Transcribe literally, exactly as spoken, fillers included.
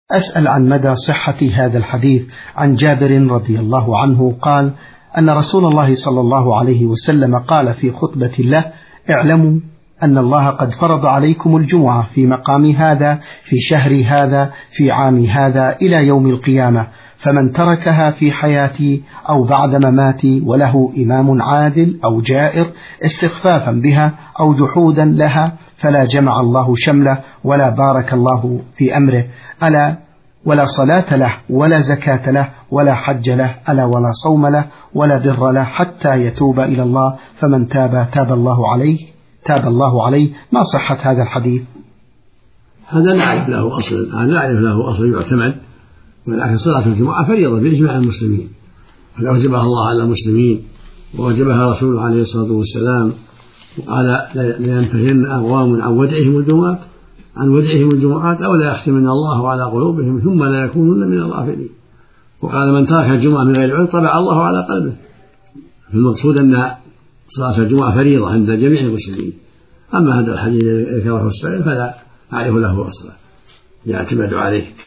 أسأل عن مدى صحة هذا الحديث عن جابر رضي الله عنه قال أن رسول الله صلى الله عليه وسلم قال في خطبة له: اعلموا أن الله قد فرض عليكم الجمعة في مقام هذا في شهر هذا في عام هذا إلى يوم القيامة، فمن تركها في حياتي أو بعد مماتي وله إمام عادل أو جائر استخفافا بها أو جحودا لها فلا جمع الله شمله ولا بارك الله في أمره، ألا ولا صلاة له ولا زكاة له ولا حج له، ألا ولا صوم له ولا بر له حتى يتوب إلى الله، فمن تاب تاب الله عليه تاب الله عليه. ما صحة هذا الحديث؟ هذا نعرف له أصل هذا نعرف له أصل يعتمد، ولكن صلاة الجمعة فريضة بإجماع المسلمين، فأوجبها الله على المسلمين ووجبها رسوله عليه الصلاة والسلام، وقال: لينتهين أقوام عن ودعهم الجمعات عن ودعهم الجمعات أو لا يختمن الله على قلوبهم ثم لا يكونون من الغافلين. وقال: من ترك الجمعة من غير عذر طبع الله على قلبه. المقصود أن صلاة الجمعة فريضة عند جميع المسلمين. أما هذا الحديث ذكره السائل فلا أعرف له أصلا يعتمد عليه.